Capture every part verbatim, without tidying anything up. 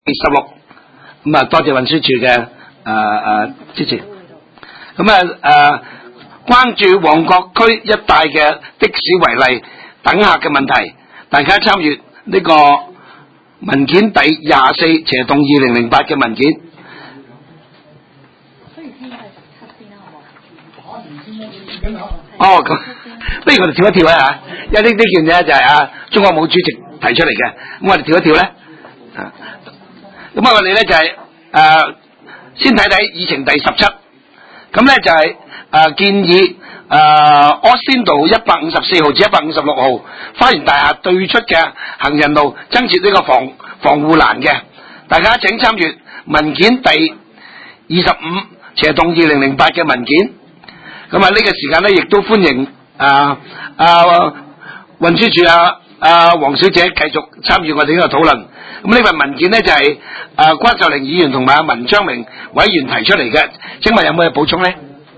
十六，咁啊多謝運輸署嘅誒誒支持。咁啊誒關注旺角區一帶嘅的，的士違例等客嘅問題，大家參與呢個文件第廿四斜動二零零八嘅文件。哦，咁不如我哋跳一跳啊！因為呢呢件嘢就係啊中國武主席提出嚟嘅，咁我哋跳一跳咧。啊，咁啊我哋咧就係、是、誒、呃、先睇睇議程第十七，咁咧就係、是、誒、呃、建議誒柯仙道一百五十四號至一百五十六號花園大廈對出嘅行人路增設呢個防防護欄嘅，大家請參閱文件第二十五斜動二零零八嘅文件。咁啊呢個時間咧，亦都歡迎啊啊運輸署啊啊黃小姐繼續參與我哋呢個討論。咁呢份文件咧就係、是、啊關秀玲議員同埋阿文昌明委員提出嚟嘅，請問有冇嘢補充咧？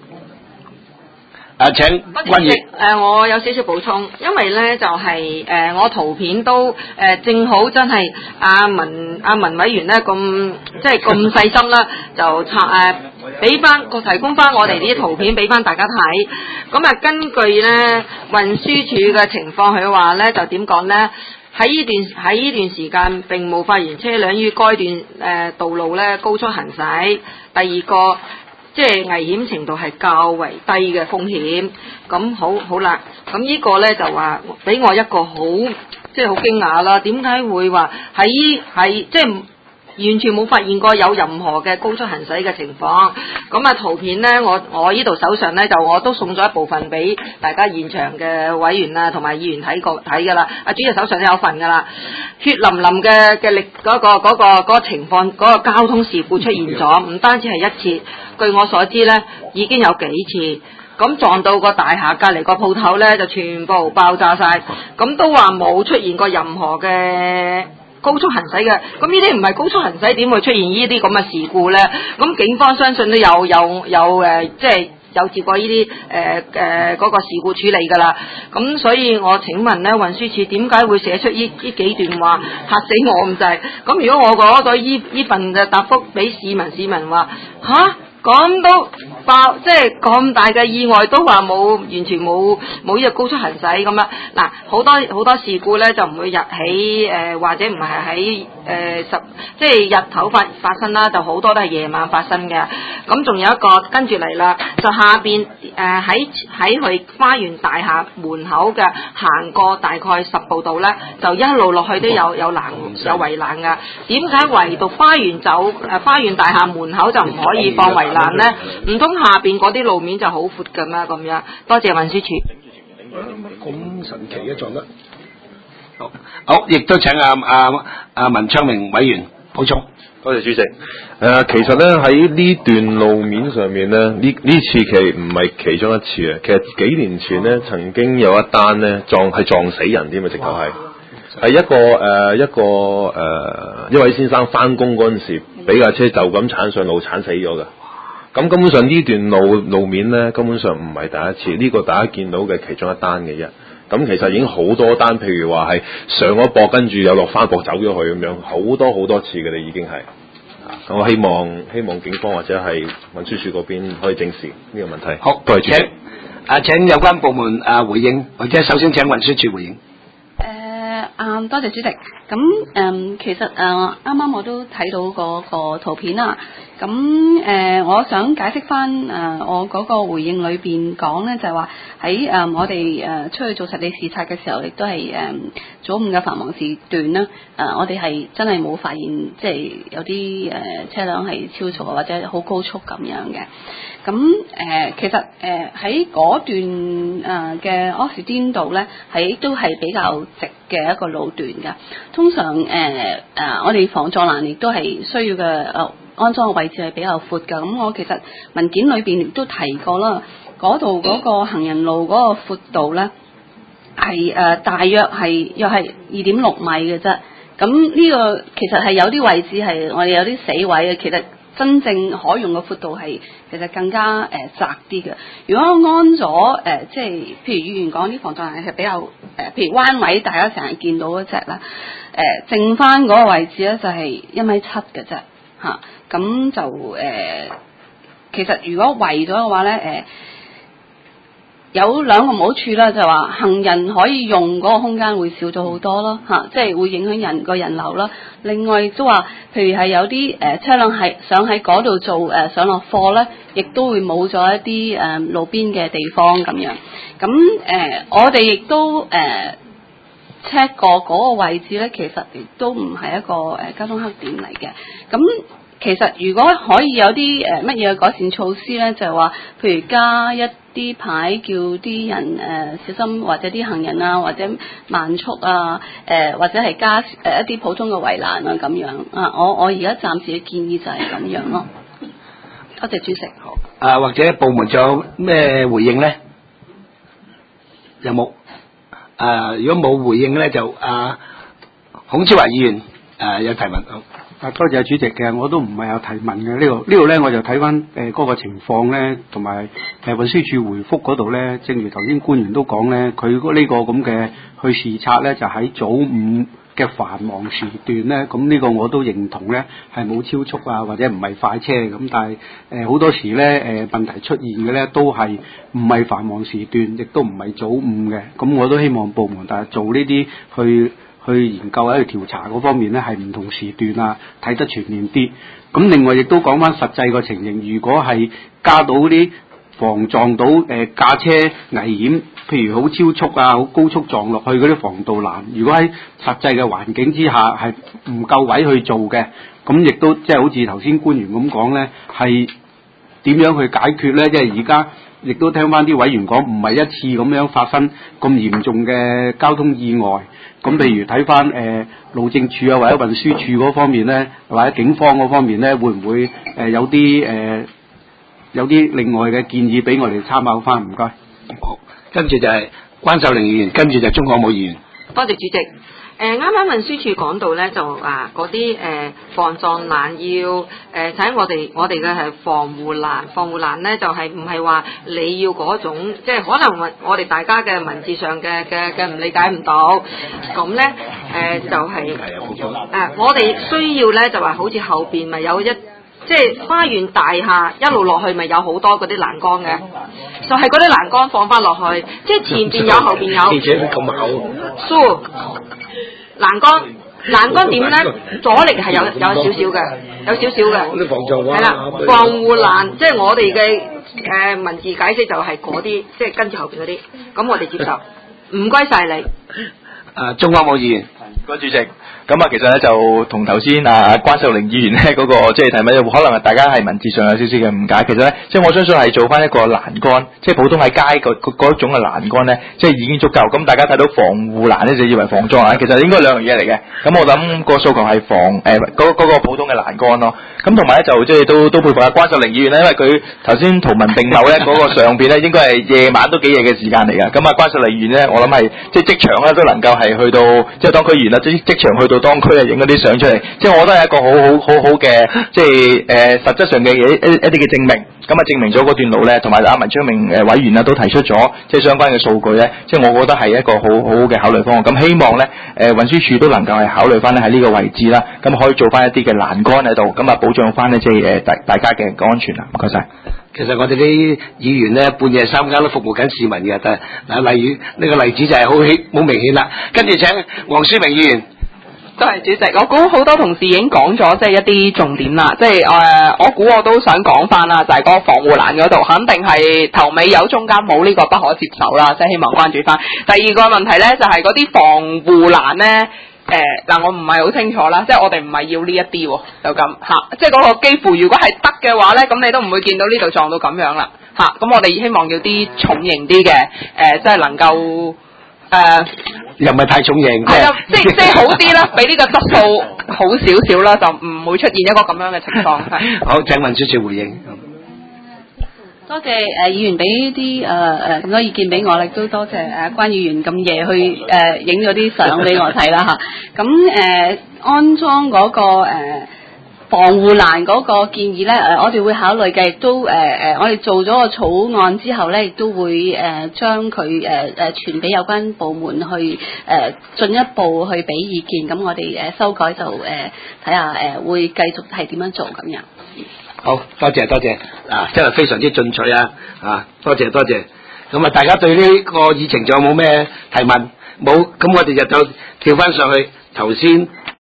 啊，請關議。 誒，我有少少補充，因為咧就係、是、誒、呃、我圖片都誒、呃、正好真係阿文阿文委員咧咁即係咁細心啦，就拆誒俾翻個提供翻我哋啲圖片俾翻大家睇。咁啊，根據咧運輸署嘅情況，佢話咧就點講咧？喺呢段喺呢段時間並冇發現車輛於該段誒、呃、道路咧高速行駛。第二個。即係危險程度係較為低嘅風險，咁好好啦。咁呢個呢，就話俾我一個好即係好驚訝啦。點解會話喺喺即係完全冇發現過有任何嘅高速行駛嘅情況？咁啊圖片呢，我我呢度手上呢，就我都送咗一部分俾大家現場嘅委員啊同埋議員睇過睇㗎啦。阿主席手上都有份㗎啦，血淋淋嘅嘅力嗰個嗰個嗰個情況，嗰個交通事故出現咗，唔單止係一次。據我所知咧，已經有幾次咁撞到個大廈隔離個鋪頭咧，就全部爆炸晒。咁都話冇出現過任何嘅高速行駛嘅。咁呢啲唔係高速行駛，點會出現呢啲咁嘅事故咧？咁警方相信都有有有誒、呃，即係有接過呢啲誒誒嗰個事故處理㗎啦。咁所以我請問咧，運輸署點解會寫出呢呢幾段話嚇死我咁滯？咁如果我攞咗呢呢份嘅答覆俾市民，市民話吓？咁都爆，即係咁大嘅意外都話冇，完全冇冇呢個高速行駛咁樣。嗱，好多好多事故咧就唔會日起誒、呃，或者唔係喺誒十，即係日頭發發生啦，就好多都係夜晚發生嘅。咁仲有一個跟住嚟啦，就下邊誒喺喺佢花園大廈門口嘅行過大概十步度咧，就一路落去都有有欄有圍欄㗎。點解唯獨花園走誒花園大廈門口就唔可以放圍欄咧？唔通下邊嗰啲路面就好闊㗎咩？咁樣，多謝運輸署。 咁神奇嘅撞得，好，好，亦都請阿阿阿文昌明委員補充。 多謝主席。誒、呃，其實咧喺呢段路面上面咧，呢呢次其實唔係其中一次啊。其實幾年前咧，曾經有一單咧撞係撞死人添啊，直頭係係一個誒、呃、一個誒、呃、一位先生翻工嗰陣時，俾架車就咁鏟上路鏟死咗㗎。咁根本上呢段路路面咧，根本上唔係第一次，呢、這個大家見到嘅其中一單嘅啫。咁其實已經好多單，譬如話係上咗駁，跟住又落翻駁走咗去咁樣，好多好多次嘅啦，已經係。咁我希望希望警方或者係運輸署嗰邊可以正視呢個問題。 好，多謝主席。啊，請有關部門啊回應，或者首先請運輸署回應。 誒、呃，啊，多謝主席。咁誒、嗯，其實誒，啱、呃、啱我都睇到嗰個圖片啦。咁誒、呃，我想解釋翻誒、呃，我嗰個回應裏邊講咧，就係話喺誒我哋誒、呃、出去做實地視察嘅時候，亦都係誒、呃、早午嘅繁忙時段啦。誒、呃，我哋係真係冇發現，即係有啲誒、呃、車輛係超速或者好高速咁樣嘅。咁誒、呃，其實誒喺嗰段誒嘅柯士甸道咧，係都係比較直嘅一個路段㗎。通常誒誒、呃呃，我哋防撞欄亦都係需要嘅誒。呃安裝嘅位置係比較闊㗎，咁我其實文件裏邊亦都提過啦，嗰度嗰個行人路嗰個闊度咧係誒大約係又係二點六米嘅啫，咁呢個其實係有啲位置係我哋有啲死位嘅，其實真正可用嘅闊度係其實更加誒、呃、窄啲嘅。如果安咗誒、呃，即係譬如議員講啲防撞欄係比較誒、呃，譬如彎位，大家成日見到嗰隻啦，誒、呃，剩翻嗰個位置咧就係一米七嘅啫，嚇，咁就誒、呃，其實如果圍咗嘅話咧，誒、呃。有兩個唔好處啦，就話行人可以用嗰個空間會少咗好多咯，嚇、啊，即係會影響人個人流啦。另外都話，譬如係有啲誒、呃、車輛係想喺嗰度做誒、呃、上落貨咧，亦都會冇咗一啲誒、呃、路邊嘅地方咁樣。咁誒、呃，我哋亦都誒 check 過嗰個位置咧，其實亦都唔係一個誒、呃、交通黑點嚟嘅。咁其實如果可以有啲誒乜嘢改善措施咧，就係話，譬如加一啲牌叫啲人誒、呃、小心，或者啲行人啊，或者慢速啊，誒、呃、或者係加誒、呃、一啲普通嘅圍欄啊咁樣啊。我我而家暫時嘅建議就係咁樣咯。多謝主席。好。 啊，或者部門仲有咩回應咧？有冇？啊，如果冇回應咧，就啊，孔超華議員誒、啊、有提問。好。 啊，多謝主席嘅，我都唔係有提問嘅，呢度呢度咧我就睇翻誒嗰個情況咧，同埋誒運輸署回覆嗰度咧，正如頭先官員都講咧，佢呢個咁嘅去視察咧，就喺早午嘅繁忙時段咧，咁呢個我都認同咧，係冇超速啊，或者唔係快車咁，但係誒好多時咧誒問題出現嘅咧都係唔係繁忙時段，亦都唔係早午嘅，咁我都希望部門但係做呢啲去。去研究喺度調查嗰方面咧，係唔同時段啊，睇得全面啲。咁另外亦都講翻實際個情形，如果係加到啲防撞到誒駕、呃、車危險，譬如好超速啊、好高速撞落去嗰啲防盜欄，如果喺實際嘅環境之下係唔夠位去做嘅，咁亦都即係好似頭先官員咁講咧，係點樣去解決咧？即係而家亦都聽翻啲委員講，唔係一次咁樣發生咁嚴重嘅交通意外。咁譬如睇翻誒路政署啊，或者運輸署嗰方面咧，或者警方嗰方面咧，會唔會誒、呃、有啲誒、呃、有啲另外嘅建議俾我哋參考翻？唔該。 好，跟住就係關秀玲議員，跟住就係鍾國武議員。 多謝主席。誒啱啱運輸署講到咧，就話嗰啲誒防撞欄要誒睇我哋我哋嘅係防護欄，防護欄咧就係唔係話你要嗰種，即係可能我哋大家嘅文字上嘅嘅嘅唔理解唔到，咁咧誒就係、是、誒、呃、我哋需要咧就話好似後邊咪有一即係花園大廈一路落去咪有好多嗰啲欄杆嘅，就係嗰啲欄杆放翻落去，即係前邊有後邊有。記者咁厚。蘇。欄杆欄杆點咧？阻力係有有少少嘅，有少少嘅。防撞係啦，防護欄即係我哋嘅誒文字解釋就係嗰啲，即係跟住後邊嗰啲。咁我哋接受，唔該晒你。 誒，鍾國武議員， 嗰主席。咁啊，其實咧就同頭先啊關秀玲議員咧嗰個即係提問，可能大家係文字上有少少嘅誤解。其實咧，即係我相信係做翻一個欄杆，即係普通喺街嗰嗰種嘅欄杆咧，即係已經足夠。咁大家睇到防護欄咧，就以為防撞欄，其實應該兩樣嘢嚟嘅。咁我諗個訴求係防誒嗰嗰個普通嘅欄杆咯。咁同埋咧就即係都都佩服阿關秀玲議員咧，因為佢頭先圖文並茂咧嗰個上邊咧應該係夜晚都幾夜嘅時間嚟㗎。咁啊關秀玲議員咧，我諗係即係即場咧都能夠係去到即係當區議員啦，即即場去到當區啊，影嗰啲相出嚟，即係我覺得係一個好好好好嘅，即係誒、呃、實質上嘅一一一啲嘅證明，咁啊證明咗嗰段路咧，同埋阿文昌明誒委員啊都提出咗即係相關嘅數據咧，即係我覺得係一個好好嘅考慮方案。咁希望咧誒運輸署都能夠係考慮翻咧喺呢個位置啦，咁可以做翻一啲嘅欄杆喺度，咁啊保障翻咧即係誒大大家嘅安全啊！唔該晒。 其實我哋啲議員咧半夜三更都服務緊市民嘅，但係嗱例如呢、這個例子就係好顯好明顯啦。跟住請黃書明議員。 多謝主席，我估好多同事已經講咗即係一啲重點啦，即係誒、呃，我估我都想講翻啦，就係、是、嗰個防護欄嗰度，肯定係頭尾有中間冇呢個不可接受啦，即係希望關注翻。第二個問題咧就係嗰啲防護欄咧，誒嗱，我唔係好清楚啦，即係我哋唔係要呢一啲喎，就咁嚇，即係嗰個幾乎如果係得嘅話咧，咁你都唔會見到呢度撞到咁樣啦嚇，咁我哋希望要啲重型啲嘅誒，即係能夠。誒、呃， 又唔係太重型， 係啊，即即係好啲啦，比呢個質素好少少啦，就唔會出現一個咁樣嘅情況。係。 好，請運輸署回應。 多謝誒、呃、議員俾啲誒誒咁多意見俾我，亦都多謝誒、呃、關議員咁夜去誒影咗啲相俾我睇啦嚇。咁誒、呃、安裝嗰、那個誒。呃防護欄嗰個建議咧，誒我哋會考慮嘅，亦都誒誒我哋做咗個草案之後咧，亦都會誒將佢誒誒傳俾有關部門去誒進一步去俾意見，咁我哋誒修改就誒睇下誒會繼續係點樣做咁樣。 好多謝多謝啊，真係非常之進取啊！啊，多謝多謝。咁啊，大家對呢個議程仲有冇咩提問？冇，咁我哋就就跳翻上去頭先。